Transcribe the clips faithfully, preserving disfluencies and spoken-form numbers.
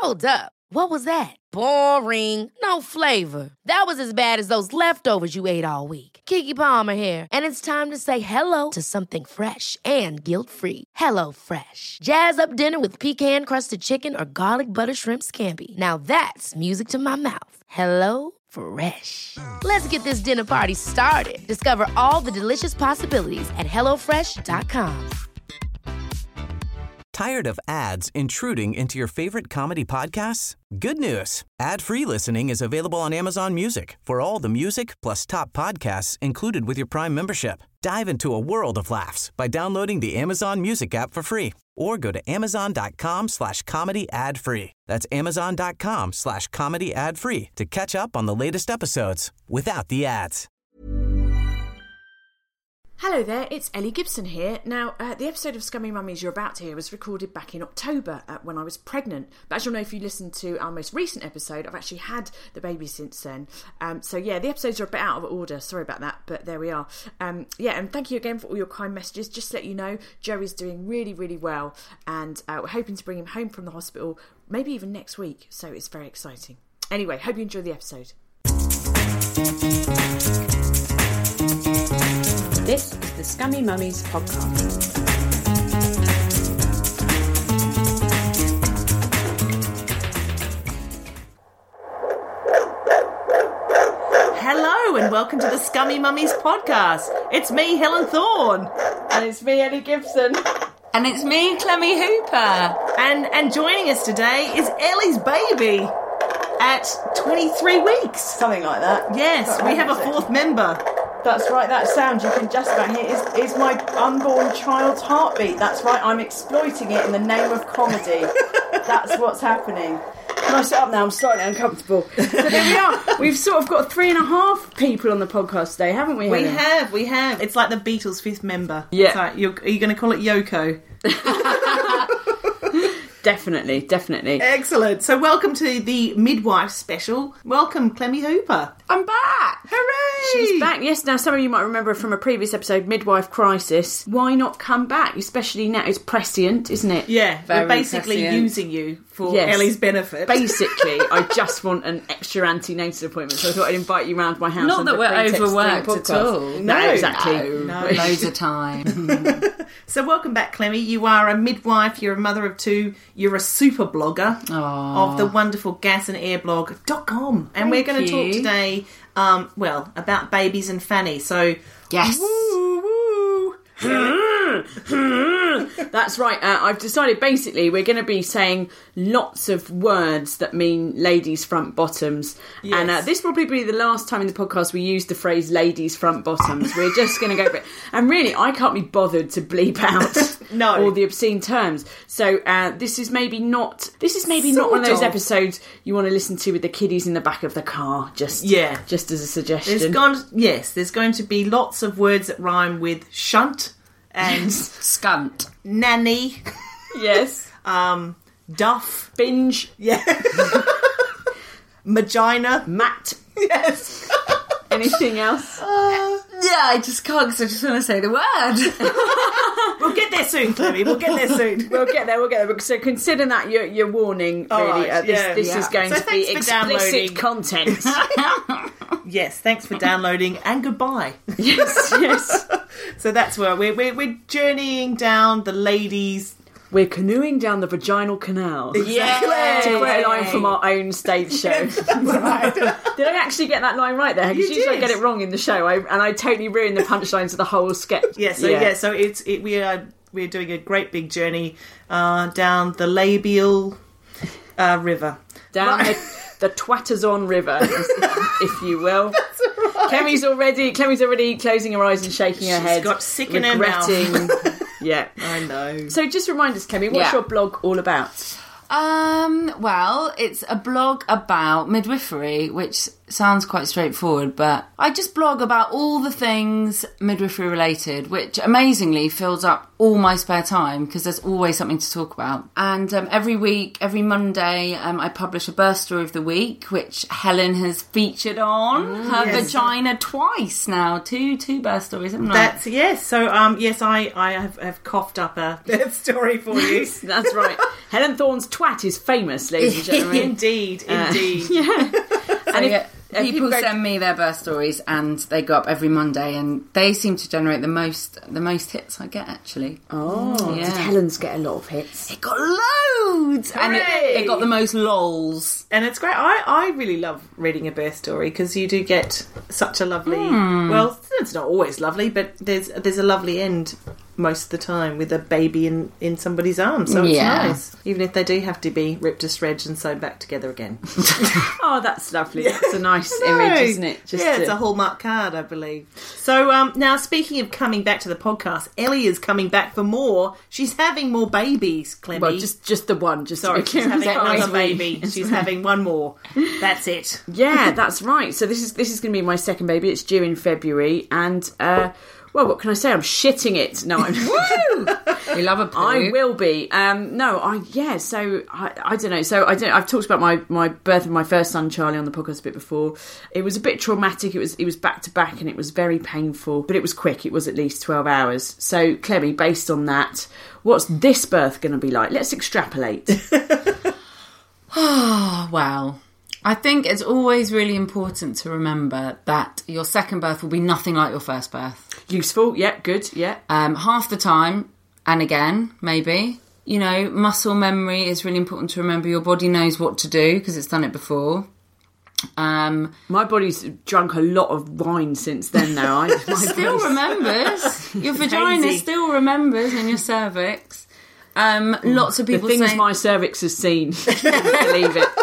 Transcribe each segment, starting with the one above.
Hold up. What was that? Boring. No flavor. That was as bad as those leftovers you ate all week. Keke Palmer here, and it's time to say hello to something fresh and guilt-free. Hello Fresh. Jazz up dinner with pecan-crusted chicken or garlic butter shrimp scampi. Now that's music to my mouth. Hello Fresh. Let's get this dinner party started. Discover all the delicious possibilities at hello fresh dot com. Tired of ads intruding into your favorite comedy podcasts? Good news. Ad-free listening is available on Amazon Music for all the music plus top podcasts included with your Prime membership. Dive into a world of laughs by downloading the Amazon Music app for free or go to amazon.com slash comedy ad free. That's amazon.com slash comedy ad free to catch up on the latest episodes without the ads. Hello there, it's Ellie Gibson here. Now, uh, the episode of Scummy Mummies you're about to hear was recorded back in October uh, when I was pregnant. But as you'll know if you listen to our most recent episode, I've actually had the baby since then. Um, so yeah, the episodes are a bit out of order. Sorry about that, but there we are. Um, yeah, and thank you again for all your kind messages. Just to let you know, Joey's doing really, really well. And uh, we're hoping to bring him home from the hospital, maybe even next week. So it's very exciting. Anyway, hope you enjoy the episode. This is the Scummy Mummies podcast. Hello and welcome to the Scummy Mummies podcast. It's me, Helen Thorne. And it's me, Ellie Gibson. And it's me, Clemmy Hooper. And and joining us today is Ellie's baby at twenty-three weeks. Something like that. Yes, we have a fourth member. That's right, that sound you can just about hear is, is my unborn child's heartbeat. That's right, I'm exploiting it in the name of comedy. That's what's happening. Can I sit up now? I'm slightly uncomfortable. So there we are. We've sort of got three and a half people on the podcast today, haven't we, Helen? We have, we have. It's like the Beatles' fifth member. Yeah. It's like, you're, are you going to call it Yoko? Definitely, definitely. Excellent. So welcome to the midwife special. Welcome, Clemmy Hooper. I'm back! Hooray! She's back. Yes, now some of you might remember from a previous episode, Midwife Crisis. Why not come back? Especially now, it's prescient, isn't it? Yeah, Very we're basically prescient. using you for Yes. Ellie's benefit. Basically, I just want an extra antenatal appointment, so I thought I'd invite you round my house. Not under that we're pretext of doing a overworked at podcast. all. No, No, exactly. no. Loads of time. So welcome back, Clemmy. You are a midwife, you're a mother of two, you're a super blogger Aww. of the wonderful gas and air blog dot com. And Thank we're going to you. talk today, um, well, about babies and fanny. So, Yes. woo, woo. That's right. Uh, I've decided basically we're going to be saying lots of words that mean ladies' front bottoms. Yes. And uh, this will probably be the last time in the podcast we use the phrase ladies' front bottoms. We're just going to go for it. And really, I can't be bothered to bleep out No. all the obscene terms. So uh, this is maybe not. This is maybe not one of Sort those of. episodes you want to listen to with the kiddies in the back of the car. Just Yeah. just as a suggestion. There's gone, yes, there's going to be lots of words that rhyme with shunt and Scunt. nanny, yes. um, duff, Binge. yeah, magina, Matt. yes. Anything else? Yeah, I just can't because I just want to say the word. We'll get there soon, Clemmy. We'll get there soon. We'll get there, we'll get there. So consider that your, your warning, All really. right, uh, this yeah. this Yeah. is going So to be thanks for explicit downloading. content. Yes, thanks for downloading and goodbye. yes, yes. So that's where we're, we're, we're journeying down the ladies. We're canoeing down the vaginal canal. Exactly. To quote a line from our own stage show. Right. Did I actually get that line right there? Because You usually I did. get it wrong in the show, I, and I totally ruined the punchlines of the whole sketch. Yeah, so yeah, so it's it, we are we're doing a great big journey uh, down the labial uh, river. Down Right. the, the Twattazon River, if you will. Clemmy's already Clemmy's already closing her eyes and shaking her She's head. got sick in her mouth. regretting. Yeah. I know. So just remind us, Clemmy, what's Yeah. your blog all about? Um, well, it's a blog about midwifery, which sounds quite straightforward, but I just blog about all the things midwifery related, which amazingly fills up all my spare time because there's always something to talk about. And um, every week, every Monday, um, I publish a birth story of the week, which Helen has featured on mm, her yes. vagina twice now. Two two birth stories, haven't I? That's yes. So um, yes, I I have, have coughed up a birth story for you. That's right. Helen Thorne's twat is famous, ladies and gentlemen. Indeed, uh, indeed. Yeah. So, and if, yeah. Uh, people people send me their birth stories and they go up every Monday and they seem to generate the most the most hits I get, actually. Oh, yeah. Did Helen's get a lot of hits? It got loads! Hooray! And it, it got the most lols. And it's great. I, I really love reading a birth story because you do get such a lovely... Mm. Well, it's not always lovely, but there's there's a lovely end most of the time with a baby in, in somebody's arms. So it's yeah. nice. Even if they do have to be ripped to shreds and sewn back together again. Oh, that's lovely. It's a nice image, isn't it? Just yeah, to... it's a Hallmark card, I believe. So um, now, speaking of coming back to the podcast, Ellie is coming back for more. She's having more babies, Clemmy. Well, just just the one. Just Sorry, she's having another nice baby. She's having one more. That's it. Yeah, that's right. So this is this is going to be my second baby. It's due in February, and uh, well, what can I say? I'm shitting it. No, I'm. Woo! You love a poo. I will be. Um, no, I yeah. So I, I don't know. So I don't. I've talked about my, my birth of my first son Charlie on the podcast a bit before. It was a bit traumatic. It was it was back to back, and it was very painful. But it was quick. It was at least twelve hours. So Clemmy, based on that, what's this birth going to be like? Let's extrapolate. Oh well. I think it's always really important to remember that your second birth will be nothing like your first birth. Useful, yeah, good, yeah. Um, half the time, and again, maybe, you know, muscle memory is really important to remember. Your body knows what to do because it's done it before. Um, my body's drunk a lot of wine since then now. I, my still body's... remembers. Your vagina Crazy. still remembers and your cervix. Um, lots of people The things saying... my cervix has seen. I can't believe it.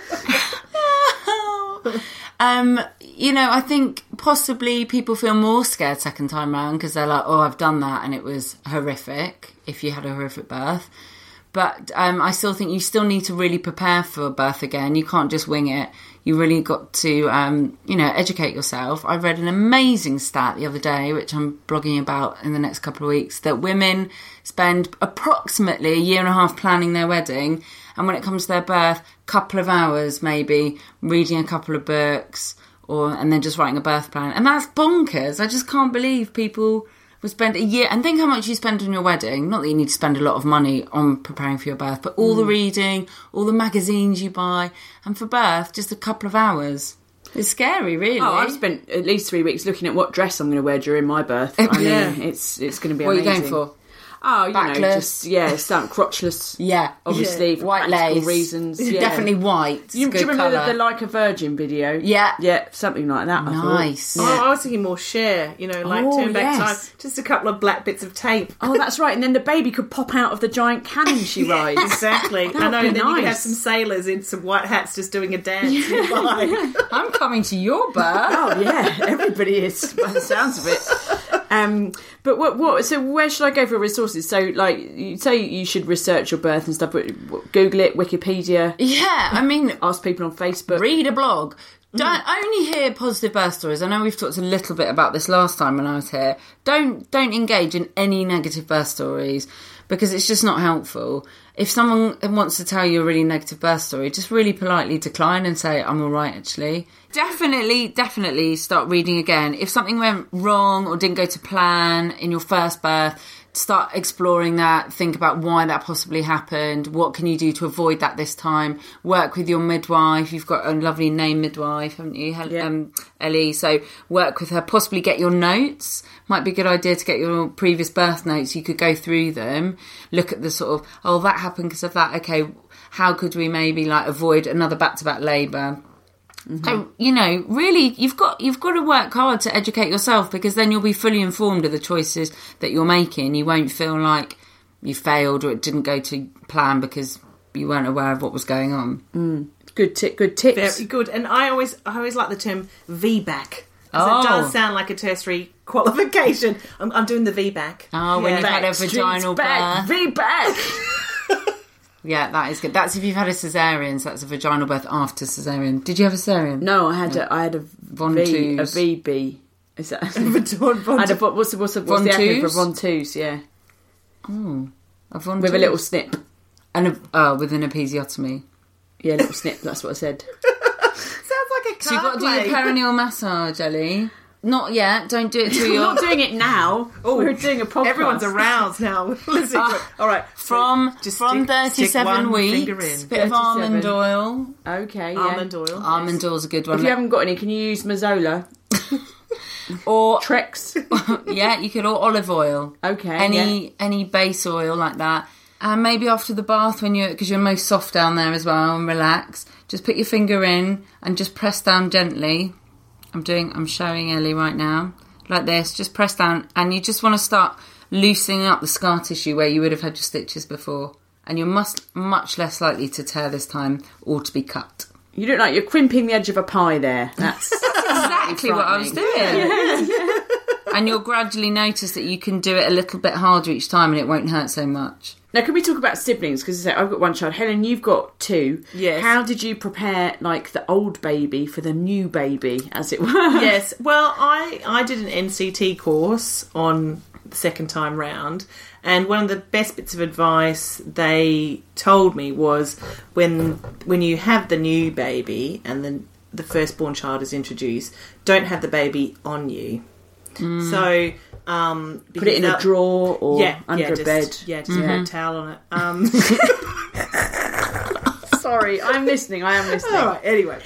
Um, you know, I think possibly people feel more scared second time round because they're like, oh, I've done that and it was horrific if you had a horrific birth. But um, I still think you still need to really prepare for birth again. You can't just wing it. You really got to, um, you know, educate yourself. I read an amazing stat the other day, which I'm blogging about in the next couple of weeks, that women spend approximately a year and a half planning their wedding. And when it comes to their birth, couple of hours maybe, reading a couple of books, or and then just writing a birth plan. And that's bonkers. I just can't believe people would spend a year. And think how much you spend on your wedding. Not that you need to spend a lot of money on preparing for your birth, but all mm. the reading, all the magazines you buy. And for birth, just a couple of hours. It's scary, really. Oh, I've spent at least three weeks looking at what dress I'm going to wear during my birth. I mean, yeah. it's it's going to be what amazing. What are you going for? Oh, you Backless. know, just, yeah, something crotchless. Yeah. Obviously, yeah. for white practical lace. reasons. Yeah. Definitely white. You, good do you remember colour. the, the Like a Virgin video? Yeah. Yeah, something like that, Nice. I thought. Oh, I was thinking more Cher, you know, like Oh, turn back yes. time. Just a couple of black bits of tape. Oh, that's right. And then the baby could pop out of the giant cannon she rides. Exactly. That I know, would and be then you could nice. have some sailors in some white hats just doing a dance nearby. I'm coming to your birth. Oh, yeah. Everybody is, by the sounds of it. Um, but what, what, so where should I go for resources? So, like, you say you should research your birth and stuff, but Google it, Wikipedia. Yeah, I mean, ask people on Facebook. Read a blog. Don't mm. only hear positive birth stories. I know we've talked a little bit about this last time when I was here. Don't don't engage in any negative birth stories because it's just not helpful. If someone wants to tell you a really negative birth story, just really politely decline and say, I'm all right, actually. Definitely, definitely start reading again. If something went wrong or didn't go to plan in your first birth, start exploring that. Think about why that possibly happened. What can you do to avoid that this time? Work with your midwife. You've got a lovely name midwife, haven't you, yeah. um, Ellie? So work with her. Possibly get your notes. Might be a good idea to get your previous birth notes. You could go through them. Look at the sort of, oh, that happened because of that. Okay, how could we maybe like avoid another back-to-back labour? Mm-hmm. So, you know, really, you've got you've got to work hard to educate yourself because then you'll be fully informed of the choices that you're making. You won't feel like you failed or it didn't go to plan because you weren't aware of what was going on. Mm. Good tip. Good tips. Very good. And I always, I always like the term V BAC. Oh. It does sound like a tertiary qualification. I'm, I'm doing the V BAC. Oh, when yeah. you've had a vaginal birth. V BAC. Yeah, that is good. That's if you've had a caesarean, so that's a vaginal birth after caesarean. Did you have a caesarean? No, I had a, I had a Von V, a twos. V B. Is that? Von, Von, I had a, what's the, what's the, what's Von the acronym for twos? Von twos? Yeah, Oh, a von with a twos. little snip. And a, oh, with an episiotomy. Yeah, little snip. That's what I said. sounds like a So you've got to do play. your perineal massage, Ellie. Not yet. Don't do it till We're you're... not doing it now. We're doing a podcast. Everyone's aroused now. Listen to it. All right. From, Just from stick- stick thirty-seven one weeks, finger in. bit of thirty-seven. almond oil. Okay, yeah. Almond oil. Almond oil's a good one. If you haven't got any, can you use Mazola? Or, Trex? yeah, you could, or olive oil. Okay, Any yeah. any base oil like that. And maybe after the bath, when you're, because you're most soft down there as well, and relax, just put your finger in and just press down gently. I'm doing, I'm showing Ellie right now. Like this, just press down, and you just want to start loosening up the scar tissue where you would have had your stitches before. And you're much, much less likely to tear this time or to be cut. You look like you're crimping the edge of a pie there. That's Exactly what I was doing. And you'll gradually notice that you can do it a little bit harder each time and it won't hurt so much. Now, can we talk about siblings? Because I've got one child. Helen, you've got two. Yes. How did you prepare, like, the old baby for the new baby, as it were? Yes. Well, I, I did an N C T course on the second time round, and one of the best bits of advice they told me was when when you have the new baby and then the firstborn child is introduced, don't have the baby on you. Mm. So um, Put it in a that- drawer or yeah, under yeah, a just, bed. Yeah, just put a towel on it. Um, Sorry, I'm listening. I am listening. all right. Anyway.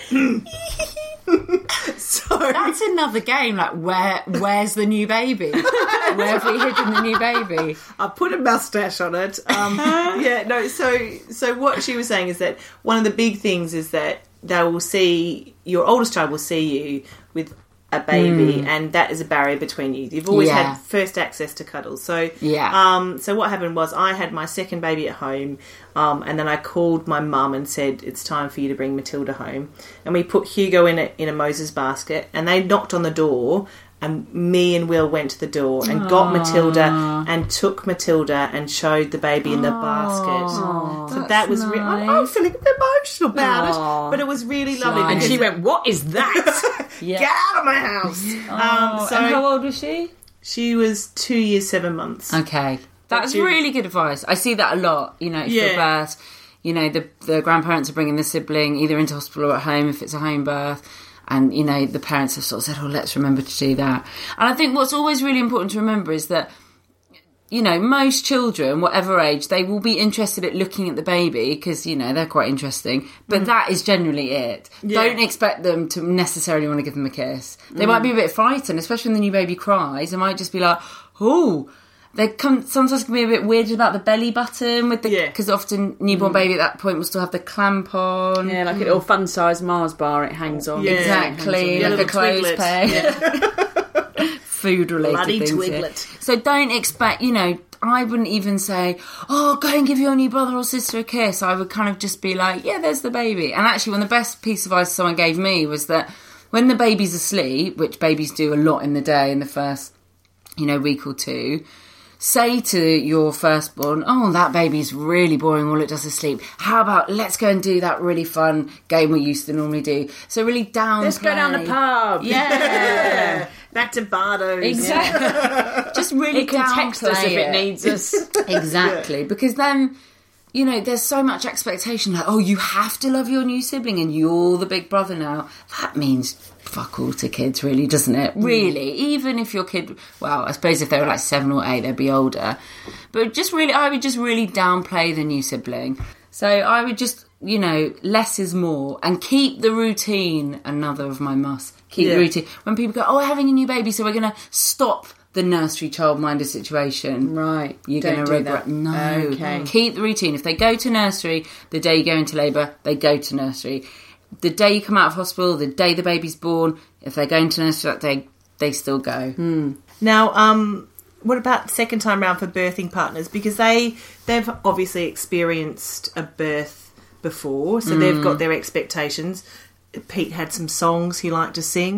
So That's another game, like, where where's the new baby? Where have we hidden the new baby? I put a mustache on it. Um, yeah, no. So, so what she was saying is that one of the big things is that they will see your oldest child will see you with a baby, mm. and that is a barrier between you. You've always Yeah. had first access to cuddles. So, Yeah. Um, so what happened was I had my second baby at home, um, and then I called my mum and said it's time for you to bring Matilda home, and we put Hugo in a in a Moses basket, and they knocked on the door. And me and Will went to the door and got Matilda and took Matilda and showed the baby in the basket. So that was really... I'm, I'm feeling a bit emotional about Aww. it. But it was really lovely. And because- she went, what is that? Get out of my house! um, so and how old was she? she was two years, seven months. Okay. That's you- really good advice. I see that a lot, you know, for Yeah. birth. You know, the, the grandparents are bringing the sibling either into hospital or at home if it's a home birth. And, you know, the parents have sort of said, oh, let's remember to do that. And I think what's always really important to remember is that, you know, most children, whatever age, they will be interested at looking at the baby because, you know, they're quite interesting. But mm. that is generally it. Yeah. Don't expect them to necessarily want to give them a kiss. They mm. might be a bit frightened, especially when the new baby cries. They might just be like, oh... They come sometimes can be a bit weird about the belly button with the because yeah. often newborn mm. baby at that point will still have the clamp on. Yeah, like a little fun-sized Mars bar it hangs on. Yeah. Exactly, Yeah, like a little twiglet. clothes peg. Food-related Bloody things. twiglet. Yeah. So don't expect, you know, I wouldn't even say, oh, go and give your new brother or sister a kiss. I would kind of just be like, yeah, there's the baby. And actually, one of the best piece of advice someone gave me was that when the baby's asleep, which babies do a lot in the day in the first, you know, week or two, say to your firstborn, oh, that baby's really boring, all it does is sleep. How about let's go and do that really fun game we used to normally do? So really downplay. Let's go down the pub. Yeah. Back to Bardo's. Exactly. Just really It can text us if it needs us. Exactly. Because then, you know, there's so much expectation. Like, oh, you have to love your new sibling and you're the big brother now. That means fuck all to kids, really, doesn't it? Really. Even if your kid, well, I suppose if they were like seven or eight, they'd be older. But just really, I would just really downplay the new sibling. So I would just, you know, less is more and keep the routine. Another of my musts. Keep Yeah. the routine. When people go, oh, we're having a new baby, so we're going to stop the nursery childminder situation. Right. You're Don't going to do regret. that. No. Okay. Keep the routine. If they go to nursery, the day you go into labour, they go to nursery. The day you come out of hospital, the day the baby's born, if they're going to nursery that day, they still go. Mm. Now, um, what about second time round for birthing partners? Because they, they've obviously experienced a birth before, so mm. they've got their expectations. Pete had some songs he liked to sing.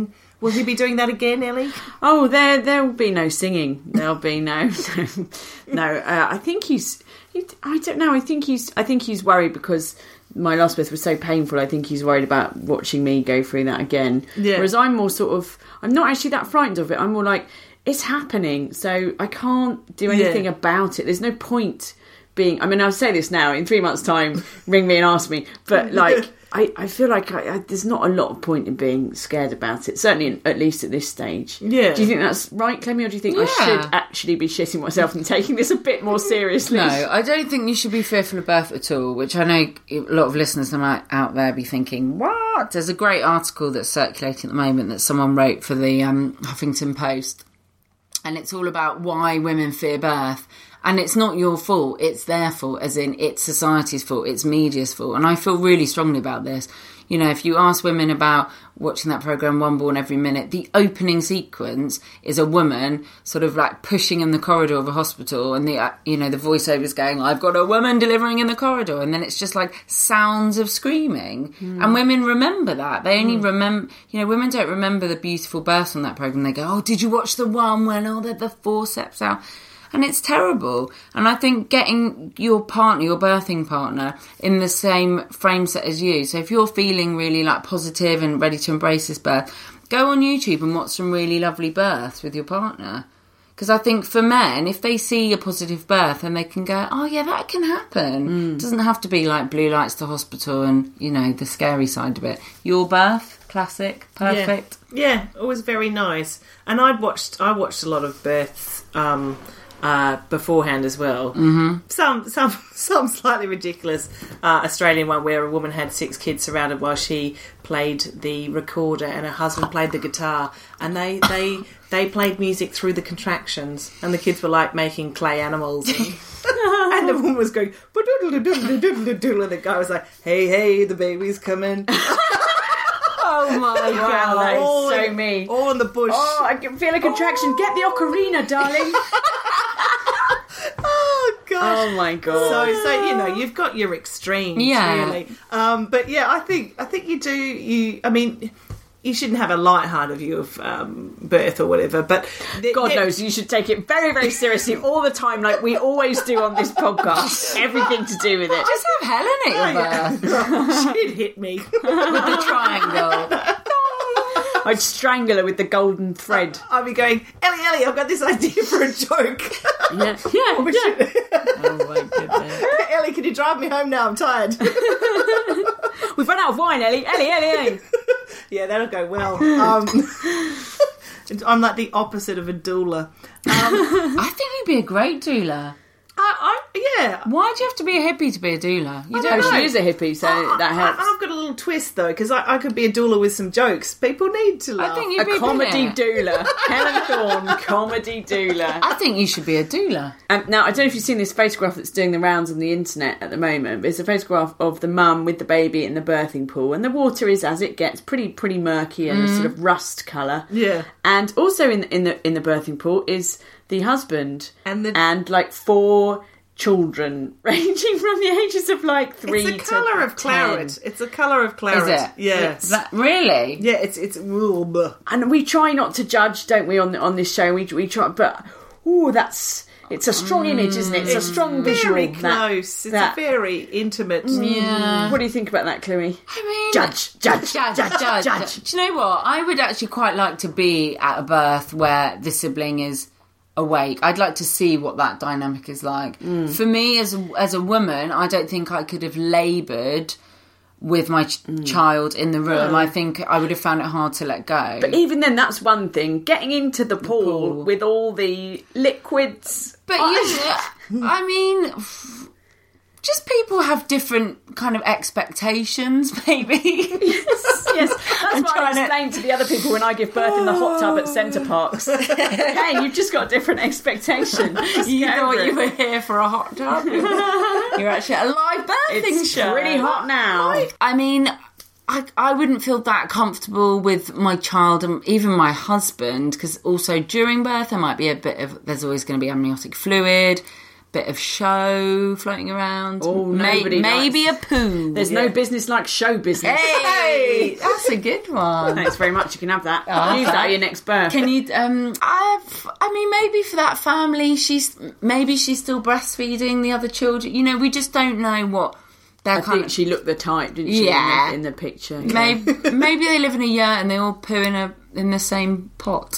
Will he be doing that again, Ellie? Oh, there there will be no singing. There'll be no no. no uh, I think he's. He, I don't know. I think he's. I think he's worried because my last birth was so painful. I think he's worried about watching me go through that again. Yeah. Whereas I'm more sort of. I'm not actually that frightened of it. I'm more like it's happening, so I can't do anything yeah. about it. There's no point being. I mean, I'll say this now. In three months' time, ring me and ask me. But like. I, I feel like I, I, there's not a lot of point in being scared about it, certainly in, at least at this stage. Yeah. Do you think that's right, Clemmy, or do you think Yeah. I should actually be shitting myself and taking this a bit more seriously? No, I don't think you should be fearful of birth at all, which I know a lot of listeners might out there be thinking, what? There's a great article that's circulating at the moment that someone wrote for the um, Huffington Post, and it's all about why women fear birth. And it's not your fault, it's their fault, as in it's society's fault, it's media's fault. And I feel really strongly about this. You know, if you ask women about watching that programme One Born Every Minute, the opening sequence is a woman sort of like pushing in the corridor of a hospital, and the, uh, you know, the voiceover's going, I've got a woman delivering in the corridor. And then it's just like sounds of screaming. Mm. And women remember that. They only mm. remember, you know, women don't remember the beautiful births on that programme. They go, oh, did you watch the one when, oh, they're the forceps out? And it's terrible. And I think getting your partner, your birthing partner, in the same frame set as you. So if you're feeling really like positive and ready to embrace this birth, go on YouTube and watch some really lovely births with your partner. Because I think for men, if they see a positive birth, then they can go, oh yeah, that can happen. Mm. It doesn't have to be like blue lights to hospital and, you know, the scary side of it. Your birth, classic, perfect. Yeah, yeah, it was very nice. And I'd watched, I watched a lot of births, um... Uh, beforehand as well. Mm-hmm. Some, some, some slightly ridiculous uh, Australian one where a woman had six kids surrounded while she played the recorder and her husband played the guitar, and they they they played music through the contractions, and the kids were like making clay animals, and, and the woman was going ba-doodle-doodle-doodle-doodle, and the guy was like, "Hey, hey, the baby's coming." Oh my wow, god, that is all so in, me. All in the bush. Oh, I can feel a contraction. Oh. Get the ocarina, darling. Oh gosh. Oh my god. So so you know, you've got your extremes, yeah. really. Um, but yeah, I think I think you do. You, I mean, you shouldn't have a light-hearted view of um, birth or whatever. But th- God th- knows you should take it very, very seriously all the time, like we always do on this podcast. Everything to do with it. Just have Helen at your birth. She'd hit me with the triangle. I'd strangle her with the golden thread. I'd be going, Ellie, Ellie, I've got this idea for a joke. Yeah, yeah, oh, yeah. Oh my goodness. Ellie, can you drive me home now? I'm tired. We've run out of wine, Ellie. Ellie, Ellie, Ellie. Yeah, that'll go well. Um, I'm like the opposite of a doula. Um, I think you'd be a great doula. I, I, yeah. Why do you have to be a hippie to be a doula? You I don't know. know. She is a hippie, so I, that helps. I, I've got a little twist though, because I, I could be a doula with some jokes. People need to laugh. I think you'd a be comedy brilliant. doula. Helen Thorne, comedy doula. I think you should be a doula. Um, now, I don't know if you've seen this photograph that's doing the rounds on the internet at the moment, but it's a photograph of the mum with the baby in the birthing pool, and the water is, as it gets, pretty pretty murky and mm. a sort of rust colour. Yeah. And also in in the in the birthing pool is the husband and the and like four children ranging from the ages of like three to It's a colour of claret. It's a colour of claret. Is it? Yes. That, really? Yeah, it's it's and we try not to judge, don't we, on on this show? We we try, but oh, that's it's a strong image, isn't it? It's, it's a strong very visual. Very close. That, it's that, a very intimate. Yeah. What do you think about that, Chloe? I mean, judge, judge, judge, judge, judge, judge. Do you know what? I would actually quite like to be at a birth where the sibling is awake. I'd like to see what that dynamic is like. Mm. For me, as a, as a woman, I don't think I could have laboured with my ch- mm. child in the room. Mm. I think I would have found it hard to let go. But even then, that's one thing. Getting into the pool, the pool. with all the liquids. But I, you, I mean, just people have different kind of expectations, maybe. Yes, yes. That's I'm what I explain to... to the other people when I give birth in the hot tub at Centre Parks. Hey, you've just got different expectations. You thought you were here for a hot tub. You're actually at a live birthing it's show. It's pretty hot now. I mean, I, I wouldn't feel that comfortable with my child and even my husband, because also during birth there might be a bit of, there's always going to be amniotic fluid. bit of show floating around. Oh, May- nobody maybe likes- a poo. There's no business like show business. Hey, that's a good one. Thanks very much. You can have that. Oh, Use that at your next birth. Can you? Um, I've, I mean, maybe for that family, she's maybe she's still breastfeeding the other children. You know, we just don't know what they're I kind think of. she looked the type, didn't she? Yeah. In the, in the picture. Yeah. Maybe maybe they live in a yurt and they all poo in a in the same pot.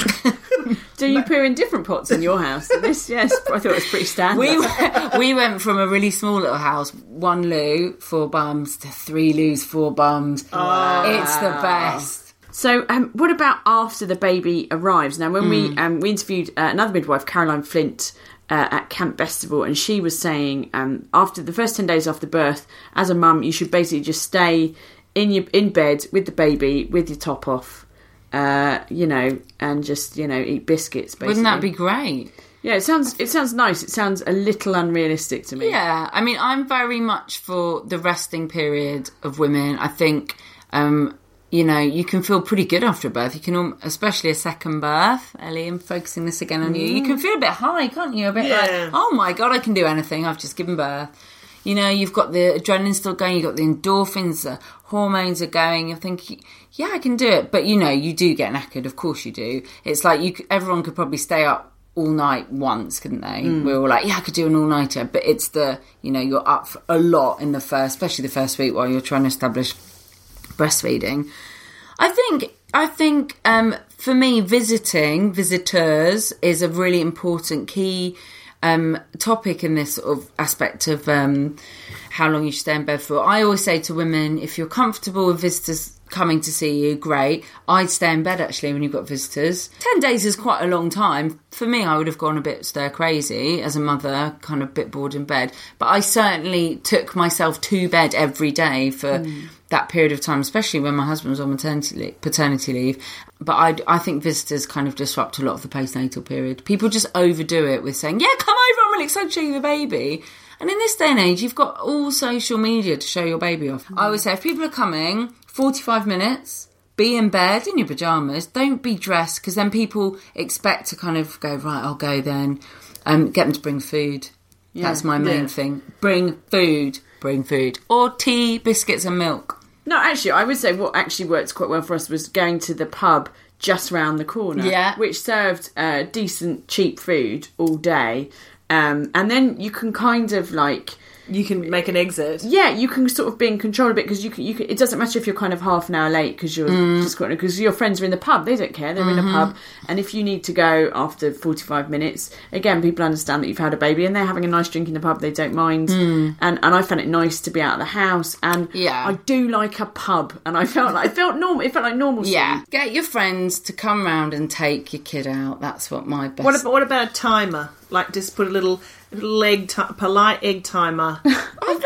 Do you poo in different pots in your house? This, yes, I thought it was pretty standard. We went, we went from a really small little house, one loo, four bums, to three loos, four bums. Oh. It's the best. So, um, what about after the baby arrives? Now, when Mm. we um, we interviewed uh, another midwife, Caroline Flint, uh, at Camp Festival, and she was saying um, after the first ten days after birth, as a mum, you should basically just stay in your in bed with the baby with your top off. Uh, you know, and just, you know, eat biscuits, basically. Wouldn't that be great? Yeah, it sounds it sounds nice. It sounds a little unrealistic to me. Yeah, I mean, I'm very much for the resting period of women. I think, um, you know, you can feel pretty good after a birth. You can, especially a second birth. Ellie, I'm focusing this again on you. You can feel a bit high, can't you? A bit Yeah. like, oh my God, I can do anything. I've just given birth. You know, you've got the adrenaline still going, you've got the endorphins, the hormones are going. You're thinking, yeah, I can do it. But, you know, you do get knackered. Of course you do. It's like you. Everyone could probably stay up all night once, couldn't they? Mm. We were all like, yeah, I could do an all-nighter. But it's the, you know, you're up for a lot in the first, especially the first week while you're trying to establish breastfeeding. I think, I think um, for me, visiting, visitors is a really important key Um, topic in this sort of aspect of um, how long you should stay in bed for. I always say to women, if you're comfortable with visitors coming to see you, great. I'd stay in bed actually when you've got visitors. Ten days is quite a long time. For me, I would have gone a bit stir crazy as a mother, kind of a bit bored in bed. But I certainly took myself to bed every day for mm. that period of time, especially when my husband was on maternity leave, paternity leave. But I, I think visitors kind of disrupt a lot of the postnatal period. People just overdo it with saying, yeah, come over, I'm really excited to show you the baby. And in this day and age, you've got all social media to show your baby off. Mm. I always say, if people are coming, forty-five minutes, be in bed in your pyjamas, don't be dressed, because then people expect to kind of go, right, I'll go then. Um, get them to bring food. Yeah, that's my main yeah. thing. Bring food, bring food. Or tea, biscuits and milk. No, actually, I would say what actually worked quite well for us was going to the pub just round the corner, yeah. which served uh, decent, cheap food all day. Um, and then you can kind of like... You can make an exit. Yeah, you can sort of be in control of it, because you can, you can, it doesn't matter if you're kind of half an hour late because you're mm. just because your friends are in the pub. They don't care. They're mm-hmm. in a pub. And if you need to go after forty-five minutes, again, people understand that you've had a baby and they're having a nice drink in the pub. They don't mind. Mm. And and I found it nice to be out of the house. And yeah. I do like a pub. And I felt like, I felt normal. It felt like normalcy. Yeah. Get your friends to come round and take your kid out. That's what my best... What about, what about a timer? Like, just put a little... little egg t- polite egg timer. I've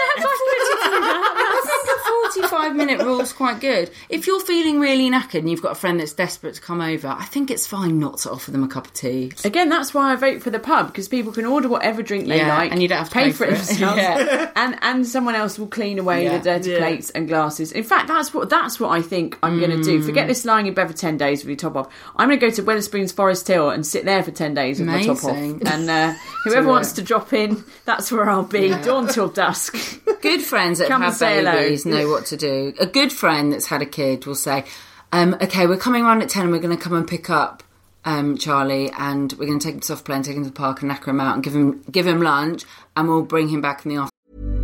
I think a forty-five minute rule is quite good. If you're feeling really knackered and you've got a friend that's desperate to come over, I think it's fine not to offer them a cup of tea. Again, that's why I vote for the pub, because people can order whatever drink they yeah, like, and you don't have to pay, pay for it themselves, yeah. and and someone else will clean away yeah. the dirty yeah. plates and glasses. In fact, that's what that's what I think I'm mm. going to do. Forget this lying in bed for ten days with your top off. I'm going to go to Wetherspoons Forest Hill and sit there for ten days with Amazing. my top off. And uh, whoever wants to drop in, that's where I'll be, yeah. dawn till dusk. Good friends that Come have babies know what to do. A good friend that's had a kid will say, um, okay, we're coming around at ten and we're going to come and pick up um, Charlie, and we're going to take him to soft play and take him to the park and knacker him out and give him give him lunch, and we'll bring him back in the afternoon.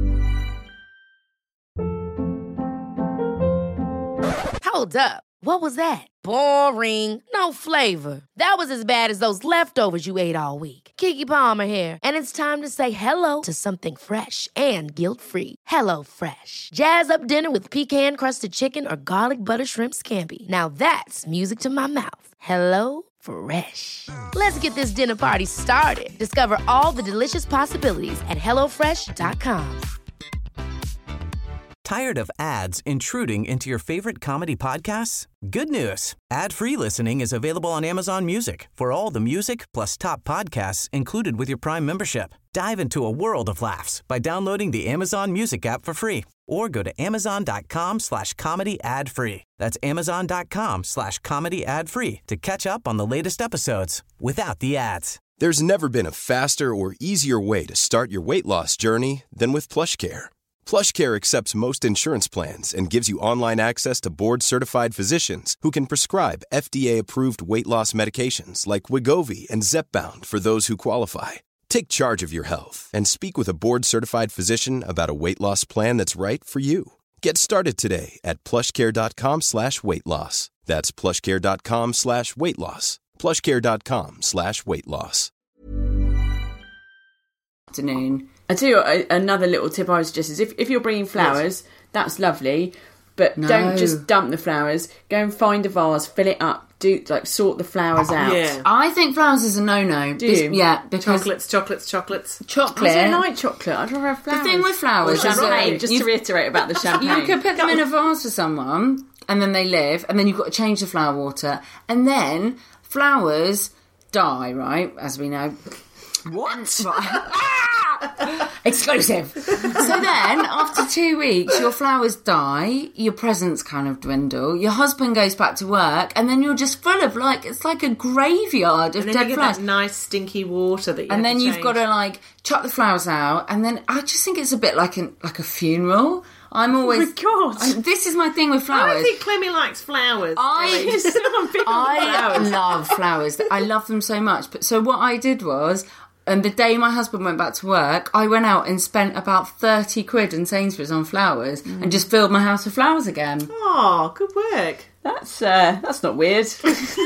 Hold up. What was that? Boring. No flavor. That was as bad as those leftovers you ate all week. Keke Palmer here, and it's time to say hello to something fresh and guilt-free. Hello Fresh. Jazz up dinner with pecan-crusted chicken or garlic butter shrimp scampi. Now that's music to my mouth. Hello Fresh. Let's get this dinner party started. Discover all the delicious possibilities at hello fresh dot com. Tired of ads intruding into your favorite comedy podcasts? Good news. Ad-free listening is available on Amazon Music for all the music plus top podcasts included with your Prime membership. Dive into a world of laughs by downloading the Amazon Music app for free or go to amazon.com slash comedy ad free. That's amazon.com slash comedy ad free to catch up on the latest episodes without the ads. There's never been a faster or easier way to start your weight loss journey than with PlushCare. PlushCare accepts most insurance plans and gives you online access to board-certified physicians who can prescribe F D A-approved weight loss medications like Wegovy and Zepbound for those who qualify. Take charge of your health and speak with a board-certified physician about a weight loss plan that's right for you. Get started today at plushcare.com slash weight loss. That's plushcare.com slash weight loss. plushcare.com slash weight loss. Afternoon. I tell you what, a- another little tip I would suggest is if, if you're bringing flowers, that's lovely, but No. don't just dump the flowers. Go and find a vase, fill it up, do like sort the flowers out. Yeah. I think flowers is a no-no. Do you? Yeah, because Chocolates, chocolates, chocolates. chocolate. I don't like chocolate. I'd rather have flowers. The thing with flowers Or is that champagne, just you- to reiterate about the champagne. You could put them in a vase for someone, and then they live, and then you've got to change the flower water, and then flowers die, right? As we know. What? Exclusive. So then, after two weeks, your flowers die, your presents kind of dwindle, your husband goes back to work, and then you're just full of like, it's like a graveyard of And then dead you get flowers. that nice stinky water that you And have then to you've change. got to like chuck the flowers out, and then I just think it's a bit like an like a funeral. I'm always. Oh my God. I- this is my thing with I flowers. don't think Clemmy likes flowers. I, Ellie. So I'm big on I flowers. love flowers. I love them so much. But so what I did was, and the day my husband went back to work, I went out and spent about thirty quid in Sainsbury's on flowers and just filled my house with flowers again. Oh, good work. That's uh, that's not weird. Makes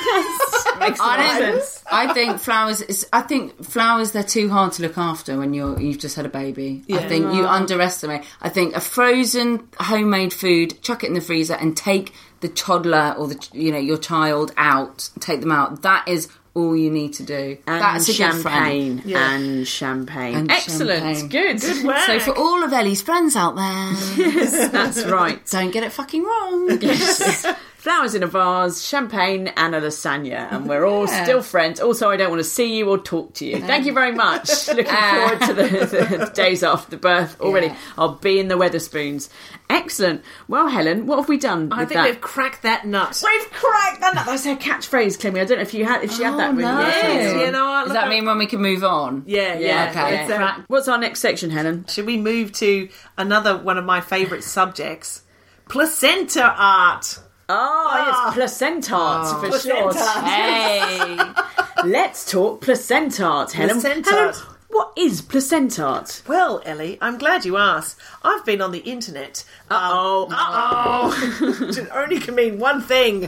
a lot I of don't. sense. I think flowers. Is, I think flowers. They're too hard to look after when you're. You've just had a baby. I think you underestimate. I think a frozen homemade food. Chuck it in the freezer and take the toddler or the you know your child out. Take them out. That is all you need to do. And That's a good friend. champagne. And champagne. And Excellent. champagne. Good. Good work. So for all of Ellie's friends out there, That's right. don't get it fucking wrong. Yes. Flowers in a vase, champagne and a lasagna, and we're all still friends. Also, I don't want to see you or talk to you. Thank you very much. Looking forward to the, the days after the birth already. Yeah. I'll be in the Weatherspoons. Excellent. Well, Helen, what have we done I with think that? we've cracked that nut. We've cracked that. That's her catchphrase, Clemmy. I don't know if you had if she had that. Oh, with no. you. Yes, you know what? Does look that at- mean when we can move on? Yeah, yeah. Okay. It's, uh, What's our next section, Helen? Should we move to another one of my favourite subjects? Placenta art. Oh, it's placenta art for short. Hey. Let's talk placenta art, Helen. Placenta Helen, art. what is placenta art? Well, Ellie, I'm glad you asked. I've been on the internet. Uh-oh. Um, uh-oh. Which only can mean one thing.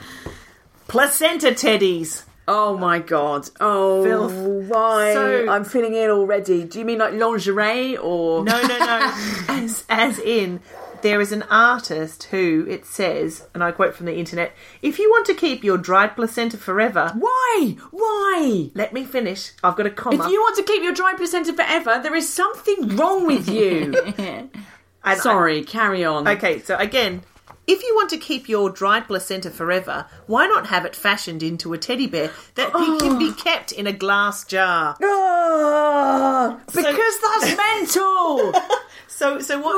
Placenta teddies. Oh my god. Oh, Filth. why? So- I'm feeling ill already. Do you mean like lingerie or... No, no, no. as, as in, there is an artist who, it says, and I quote from the internet, if you want to keep your dried placenta forever... Why? Why? Let me finish. I've got a comma. If you want to keep your dry placenta forever, there is something wrong with you. And Sorry, carry on. I- okay, so again... If you want to keep your dried placenta forever, why not have it fashioned into a teddy bear that be- can be kept in a glass jar? Ah, because that's mental. So, so what?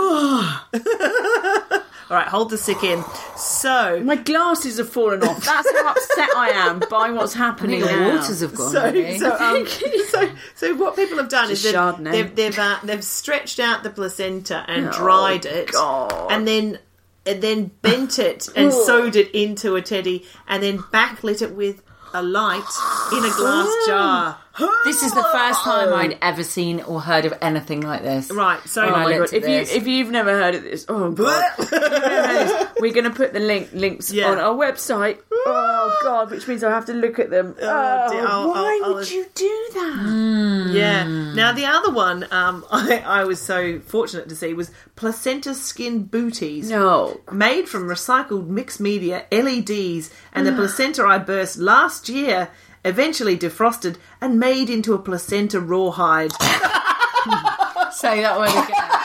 All right, hold the sick in. So, My glasses have fallen off. That's how upset I am by what's happening The now. waters have gone. so, really. so, um, so, so, what people have done Just is they've Chardonnay. they've they've, uh, they've stretched out the placenta and Oh, dried it, God. and then and then bent it and sewed it into a teddy, and then backlit it with a light in a glass jar. This is the first time I'd ever seen or heard of anything like this. Right, so Oh I my looked god! at If you this. if you've never heard of this, oh god, If you've never heard of this, we're going to put the link links Yeah. on our website. Oh god, which means I'll have to look at them. Oh, dear. I'll- why I'll- would I'll- you do that? Yeah. Now the other one um, I, I was so fortunate to see was placenta skin booties. No. Made from recycled mixed media L E Ds, and the placenta I burst last year, eventually defrosted and made into a placenta rawhide. Say that word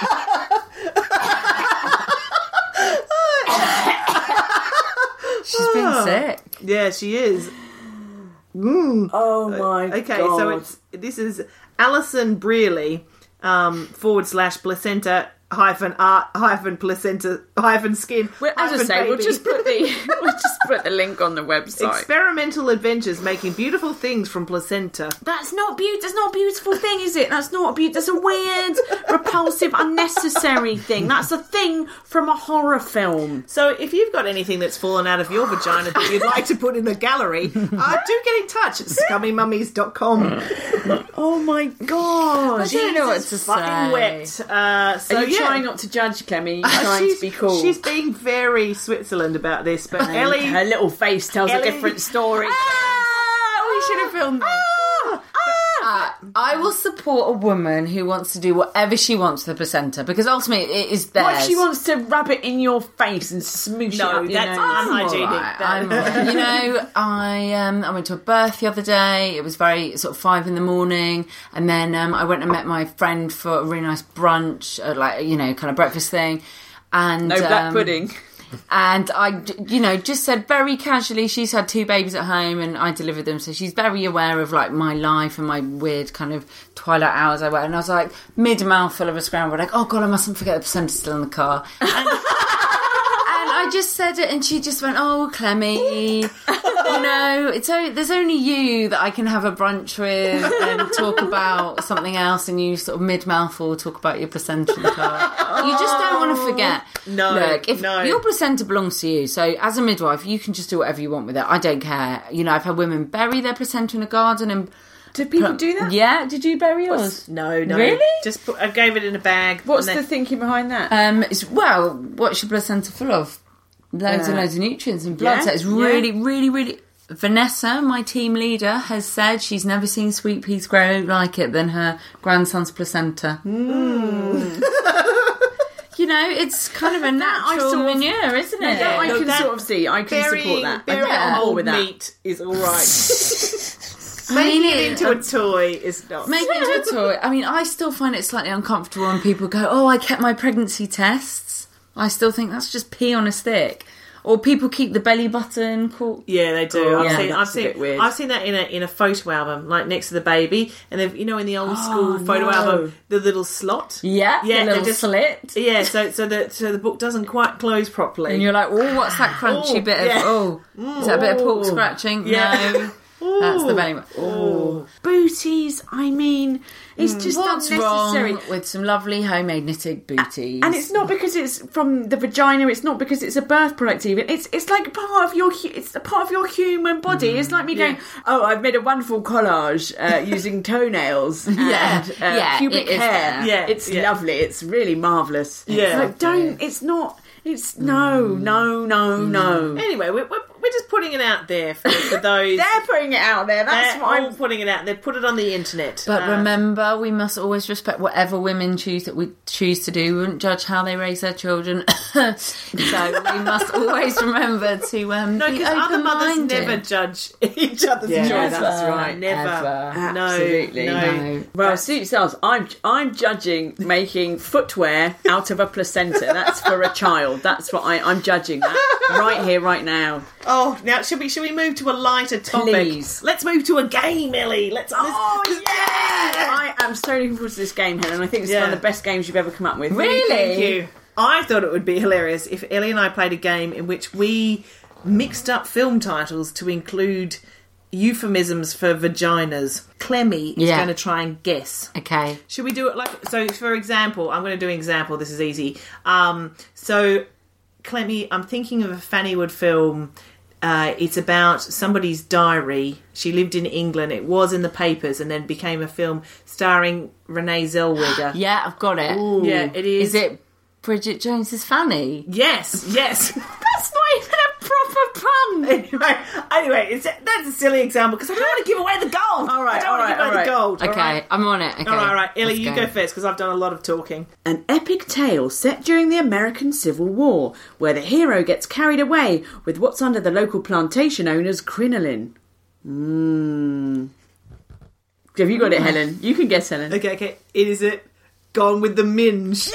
again. She's been sick. Yeah, she is. Oh my Okay, god. so it's this is Alison Brearley um, forward slash placenta hyphen art hyphen placenta hyphen skin. Well, as I hyphen say, we'll baby. just put the we'll just put the link on the website. Experimental adventures making beautiful things from placenta. That's not beautiful. That's not a beautiful thing, is it? That's not a beautiful. That's a weird, repulsive, unnecessary thing. That's a thing from a horror film. So if you've got anything that's fallen out of your vagina that you'd like to put in a gallery, uh, do get in touch at scummy mummies dot com. Oh my god! I don't know what to Fucking say. wet. Uh, so Are you yeah. trying not to judge, Clemmy? You're Uh, trying she's, to be cool. She's being very Switzerland about this, but And Ellie... her little face tells Ellie- a different story. Ah, we should have filmed this. Uh, I will support a woman who wants to do whatever she wants with the placenta, because ultimately it is theirs. What if she wants to rub it in your face and smoosh No, it up? You that's know? I'm unhygienic. alright, That- I'm alright. You know, I um, I went to a birth the other day. It was very sort of five in the morning, and then um, I went and met my friend for a really nice brunch, uh, like you know, kind of breakfast thing. And No black um, pudding. And I, you know, just said very casually, she's had two babies at home and I delivered them. So she's very aware of like my life and my weird kind of twilight hours I wear. And I was like mid-mouthful of a scramble, like, oh God, I mustn't forget the placenta still in the car. And, and I just said it and she just went, oh, Clemmy, you know, it's o- there's only you that I can have a brunch with and talk about something else, and you sort of mid-mouthful talk about your placenta in the car. You just don't want to forget. No, Look, if no. your placenta belongs to you, so as a midwife, you can just do whatever you want with it. I don't care. You know, I've had women bury their placenta in a garden and... Do people do that? Yeah, did you bury yours? No, no. Really? Just put, I gave it in a bag. What's and the then- thinking behind that? Um, it's, well, what's your placenta full of? Loads and Uh, loads of nutrients and blood. yeah, So it's yeah. really, really, really... Vanessa, my team leader, has said she's never seen sweet peas grow like it than her grandson's placenta. Hmm. You know, it's kind of a I natural sort of- manure, isn't it? that I no, can that- sort of see. I can Burying, support that. I burying get on board old with that. meat is all right. I Making mean, it it- into a toy is not. Make it into a toy. I mean, I still find it slightly uncomfortable when people go, oh, I kept my pregnancy tests. I still think that's just pee on a stick. Or people keep the belly button. Caught. Yeah, they do. Oh, I've yeah, seen. that's I've a seen. bit weird. I've seen that in a in a photo album, like next to the baby, and they've you know in the old school photo no. album, the little slot. Yeah, Yeah, the little they just- slit. Yeah, so so the so the book doesn't quite close properly. And you're like, oh, what's that crunchy Oh, bit of, yeah. oh, is that a bit of pork Ooh. scratching? Yeah. No, that's the belly button. Oh, Booties, I mean, it's just What's unnecessary. wrong with some lovely homemade knitted booties? And it's not because it's from the vagina. It's not because it's a birth product. Even it's it's like part of your hu- it's a part of your human body. It's like me going, oh, I've made a wonderful collage uh, using toenails and Yeah, uh, yeah, pubic it is hair. there. Yeah, it's yeah. lovely. It's really marvelous. Yeah. like, don't. It's not. It's no, no, no, no. anyway, we're, we're we're just putting it out there for, for those. They're putting it out there. That's They're what all I'm. putting it out there. Put it on the internet. But Uh, remember, we must always respect whatever women choose that we choose to do. We won't judge how they raise their children. So we must always remember to um, no, be because other mothers open-minded. never judge each other's Yeah, children. that's right. Never. Ever. No, Absolutely. no. No. Well, suit yourselves. I'm I'm judging making footwear out of a placenta. That's for a child. That's what I, I'm judging that right here, right now. Oh, now should we should we move to a lighter topic? Please. Let's move to a game, Ellie. Let's. Oh, let's- yeah! I am so looking forward to this game, Helen. I think it's Yeah. one of the best games you've ever come up with. Really? Thank you. I thought it would be hilarious if Ellie and I played a game in which we mixed up film titles to include euphemisms for vaginas. Clemmy is Yeah. going to try and guess. Okay. Should we do it like so? For example, I'm going to do an example. This is easy. Um, so, Clemmy, I'm thinking of a Fanny Wood film. Uh, it's about somebody's diary. She lived in England. It was in the papers, and then became a film starring Renee Zellweger. Yeah, I've got it. Yeah, it is. Is it Bridget Jones's Fanny? Yes, yes. That's not even a proper pun. anyway, anyway, it's, that's a silly example because I don't want to give away the gold. All right, I don't all want to right, give away all the right. gold. Okay, all right? I'm on it. Okay. All right, all right. Ellie, Let's you go first because I've done a lot of talking. An epic tale set during the American Civil War, where the hero gets carried away with what's under the local plantation owner's crinoline. Mmm. Have you got it, Helen? You can guess, Helen. Okay, okay. It is it. Gone with the Minge.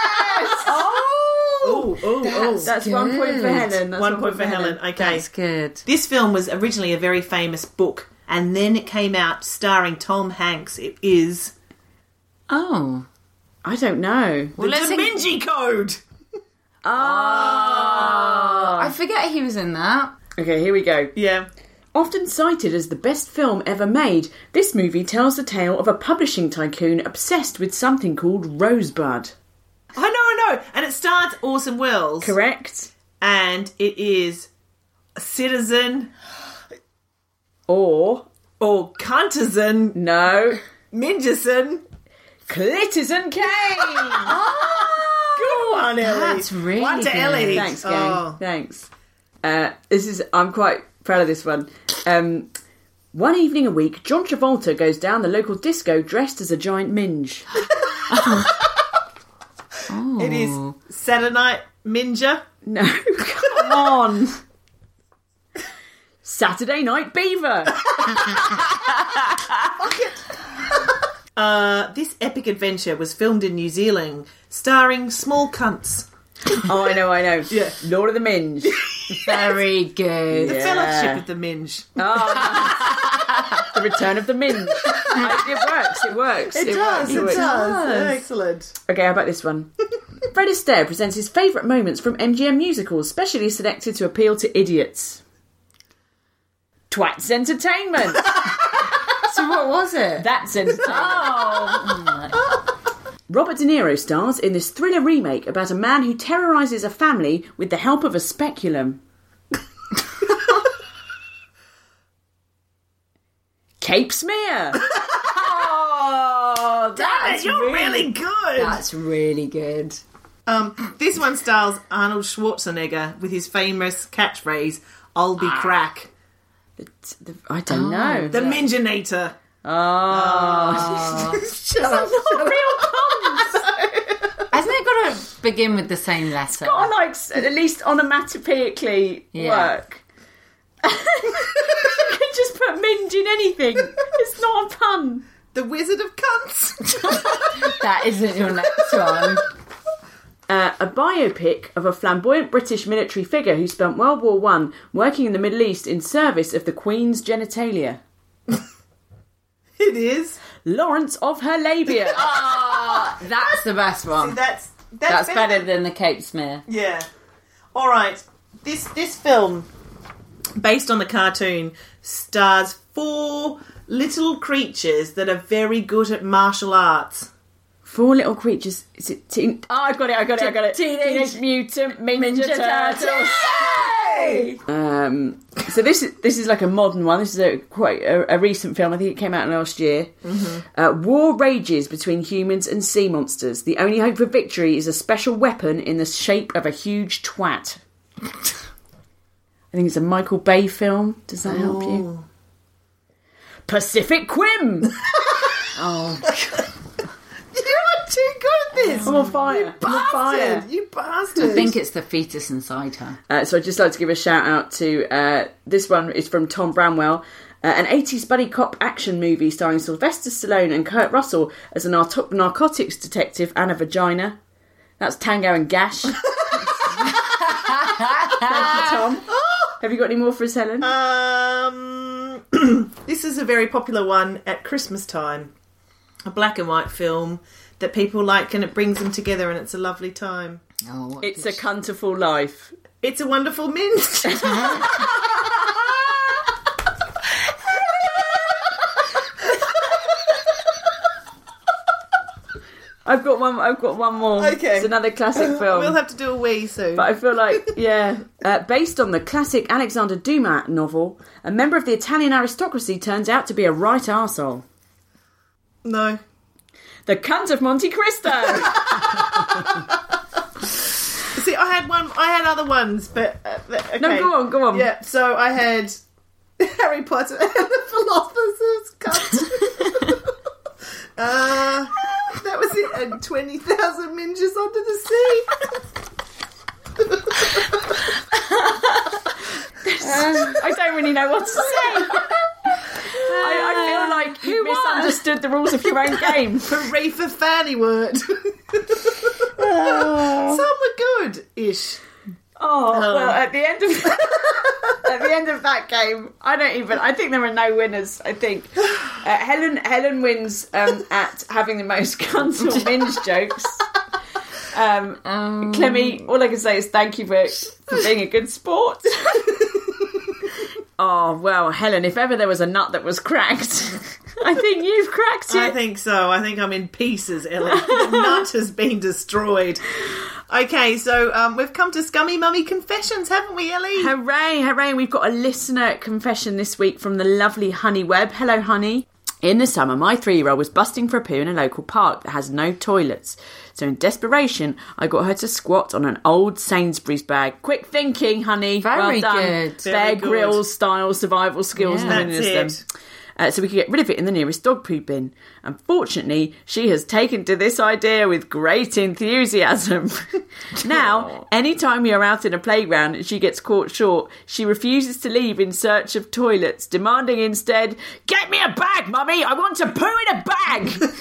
Oh, oh, oh. That's one point for good. Helen. That's One point for Helen. Okay. That's good. This film was originally a very famous book, and then it came out starring Tom Hanks. It is Oh. I don't know. The Da Vinci Code! Oh. I forget he was in that. Okay, here we go. Yeah. Often cited as the best film ever made, this movie tells the tale of a publishing tycoon obsessed with something called Rosebud. I know, I know. And it stars Orson Welles. Correct. And it is Citizen... Or... Or Cuntizen... No. Mingerson... Clitizen Kane! Good one, Ellie. That's really One to good. Ellie. Thanks, gang. Oh. Thanks. Uh, this is... I'm quite proud of this one. Um, one evening a week, John Travolta goes down the local disco dressed as a giant minge. Oh. It is Saturday Night Minger. No, come on. Saturday Night Beaver. Uh, this epic adventure was filmed in New Zealand, starring small cunts. Oh, I know, I know. Yeah. Lord of the Minge. Very good. The Fellowship of the Minge. Oh, the Return of the Minge. I, it works, it works. It, does, works, it, works. does. Excellent. Okay, how about this one? Fred Astaire presents his favourite moments from M G M musicals, specially selected to appeal to idiots. Twats Entertainment. So what was it? That's entertainment. Oh. Robert De Niro stars in this thriller remake about a man who terrorises a family with the help of a speculum. Cape Smear. Oh, Damn, you're really, good. That's really good. Um, this one stars Arnold Schwarzenegger with his famous catchphrase, "I'll be crack." The, the, I don't know. The Minginator. Oh. Shut up. Hasn't it got to begin with the same letter? Got to, like, s- at least onomatopoeically Yeah. work. You can just put minge in anything. It's not a pun. The Wizard of Cunts. That isn't your next one. Uh, a biopic of a flamboyant British military figure who spent World War One working in the Middle East in service of the Queen's genitalia. It is. Lawrence of her labia. Oh, that's the best one. That's that's, That's better than the Cape Smear. Yeah. All right. This this film, based on the cartoon, stars four little creatures that are very good at martial arts. Four little creatures. Is it teen? Oh, I got it. I got it. I got it. Teenage- Teenage Mutant Ninja, Ninja Turtles. Yay! Um, so this is this is like a modern one. This is a quite a, a recent film. I think it came out last year. Mm-hmm. Uh, war rages between humans and sea monsters. The only hope for victory is a special weapon in the shape of a huge twat. I think it's a Michael Bay film. Does that help you? Pacific Quim. Oh, You're too good at this. I'm on fire. You I'm on fire. bastard. You bastard. I think it's the fetus inside her. Uh, so I'd just like to give a shout out to uh, this one is from Tom Bramwell, uh, an eighties buddy cop action movie starring Sylvester Stallone and Kurt Russell as a nar- narcotics detective and a vagina. That's Tango and Gash. Thank you, Tom. Have you got any more for us, Helen? Um, this is a very popular one at Christmas time. A black and white film that people like, and it brings them together, and it's a lovely time. Oh, what It's a Cunterful Life. It's a Wonderful Mint. I've got one. I've got one more. Okay. It's another classic film. We'll have to do a wee soon. But I feel like, yeah, uh, based on the classic Alexander Dumas novel, a member of the Italian aristocracy turns out to be a right arsehole. No. The Cunt of Monte Cristo. See, I had one. I had other ones, but uh, okay. No, go on, go on. Yeah. So I had Harry Potter and the Philosopher's Cunt. uh, that was it. And twenty thousand minges under the sea. Um, I don't really know what to say. I, I feel like you misunderstood the rules of your own game. Reefer Fanny word. Some were good-ish. Oh, well, at the end of At the end of that game, I don't even. I think there are no winners. I think uh, Helen Helen wins um, at having the most cunts or minge jokes. Um, um, Clemmy, all I can say is thank you for for being a good sport. Oh well, Helen, if ever there was a nut that was cracked, I think you've cracked it. I think so. I think I'm in pieces, Ellie. The nut has been destroyed. Okay, so um, we've come to Scummy Mummy Confessions, haven't we, Ellie? Hooray, hooray. We've got a listener confession this week from the lovely Honey Webb. Hello, Honey. In the summer, my three-year-old was busting for a poo in a local park that has no toilets. So in desperation, I got her to squat on an old Sainsbury's bag. Quick thinking, Honey. Very well done. good. Bear Very good. Grylls style survival skills. Yeah. known That's as it. them. Uh, so we could get rid of it in the nearest dog poo bin. Unfortunately, she has taken to this idea with great enthusiasm. Now, anytime we are out in a playground and she gets caught short, she refuses to leave in search of toilets, demanding instead, "Get me a bag, Mummy! I want to poo in a bag!"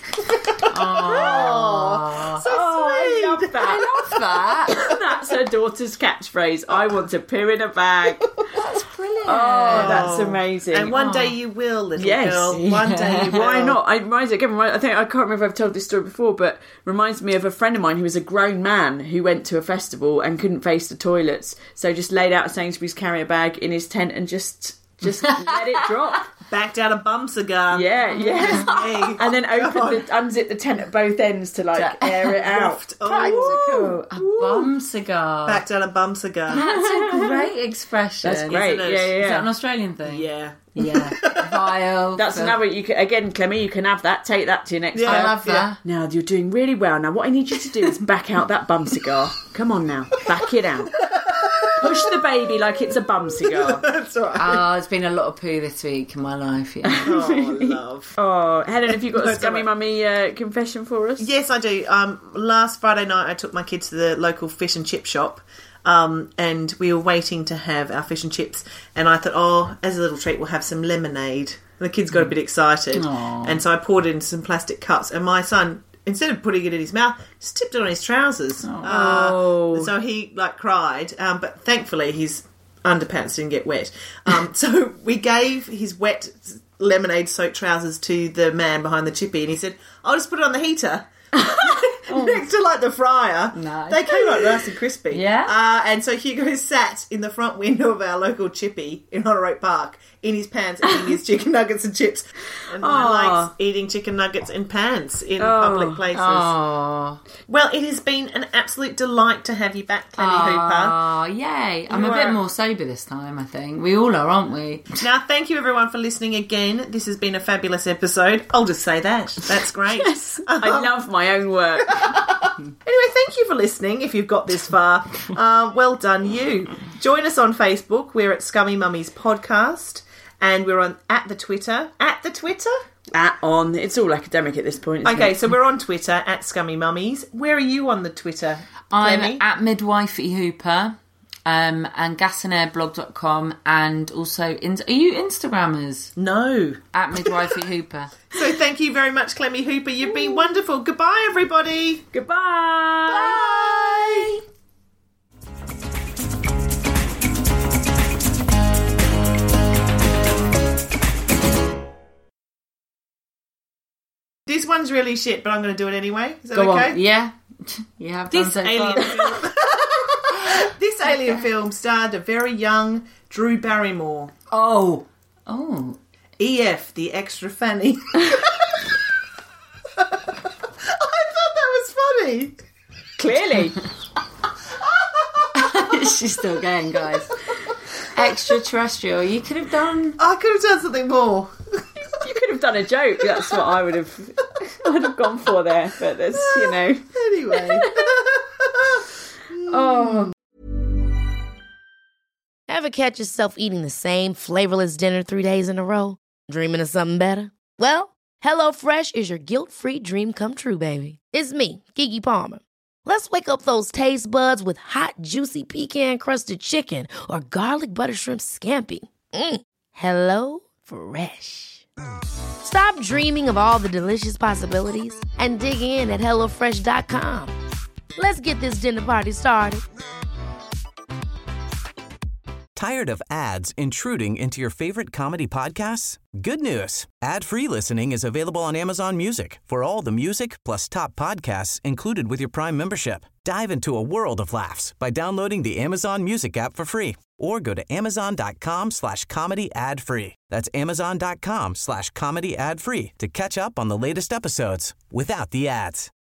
Oh, so Oh, I sweet. love that. I love that. That's her daughter's catchphrase. I want to poo in a bag. That's brilliant. Oh, that's amazing. And one day you will, little Yes. girl. One day you will. Why not? I reminds again. remind- I think I can't remember if I've told this story before, but reminds me of a friend of mine who was a grown man who went to a festival and couldn't face the toilets, so just laid out a Sainsbury's carrier bag in his tent and just just let it drop. Backed out a bum cigar. Yeah, yeah. Hey. And then opened the, unzipped the tent at both ends to like air it out. Waft. Oh, Practical. A bum cigar. backed out a bum cigar. That's a great expression. That's great. Isn't Yeah, it? yeah, Is yeah. that an Australian thing? Yeah. Yeah. Vile. That's but- another. You can, again, Clemmy. You can have that. Take that to your next. Yeah. I go. love that. Now you're doing really well. Now what I need you to do is back out that bum cigar. Come on now, back it out. Push the baby like it's a bum cigar. That's right. Oh, it's been a lot of poo this week in my life, yeah. Oh, love. Oh, Helen, have you got a That's scummy all mummy uh, confession for us? Yes, I do. Um, last Friday night, I took my kids to the local fish and chip shop, um, and we were waiting to have our fish and chips. And I thought, oh, as a little treat, we'll have some lemonade. And the kids got a bit excited, Aww. and so I poured it into some plastic cups. And my son, instead of putting it in his mouth, just tipped it on his trousers. Oh. Uh, so he like cried, um, but thankfully his underpants didn't get wet. Um, so we gave his wet lemonade-soaked trousers to the man behind the chippy, and he said, "I'll just put it on the heater." Next to like the fryer. Nice. They came out nice and crispy. Yeah. Uh, and so Hugo sat in the front window of our local chippy in Honorak Park in his pants eating his chicken nuggets and chips. And I like eating chicken nuggets in pants in public places. Oh, Well, it has been an absolute delight to have you back, Clemmy Hooper. oh, yay. I'm You a bit are- more sober this time, I think. We all are, aren't we? Now, thank you everyone for listening again. This has been a fabulous episode. I'll just say that. That's great. I love my own work. Anyway, thank you for listening if you've got this far. Uh, well done, you. Join us on Facebook. We're at Scummy Mummies Podcast. And we're on at the Twitter. At the Twitter? At on. It's all academic at this point, isn't Okay, it? so we're on Twitter at Scummy Mummies. Where are you on the Twitter, I'm Clemmy? at Midwifey Hooper um, and gas and air blog dot com, and also, in- are you Instagrammers? No. At Midwifey Hooper. So thank you very much, Clemmy Hooper. You've been wonderful. Goodbye, everybody. Goodbye. Bye. This one's really shit, but I'm going to do it anyway. Is that Go okay? on. Yeah. You have done This so alien far. film. This alien film starred a very young Drew Barrymore. Oh. Oh. E F, the extra fanny. I thought that was funny. Clearly. She's still going, guys. Extraterrestrial. You could have done... I could have done something more. You could have done a joke. That's what I would have I would have gone for there. But there's, you know. Anyway. Oh, Ever catch yourself eating the same flavorless dinner three days in a row? Dreaming of something better? Well, HelloFresh is your guilt-free dream come true, baby. It's me, Keke Palmer. Let's wake up those taste buds with hot, juicy pecan-crusted chicken or garlic butter shrimp scampi. Mm. Hello Fresh. Stop dreaming of all the delicious possibilities and dig in at hello fresh dot com. Let's get this dinner party started. Tired of ads intruding into your favorite comedy podcasts? Good news. Ad-free listening is available on Amazon Music for all the music plus top podcasts included with your Prime membership. Dive into a world of laughs by downloading the Amazon Music app for free or go to amazon.com slash comedy ad free. That's amazon.com slash comedy ad free to catch up on the latest episodes without the ads.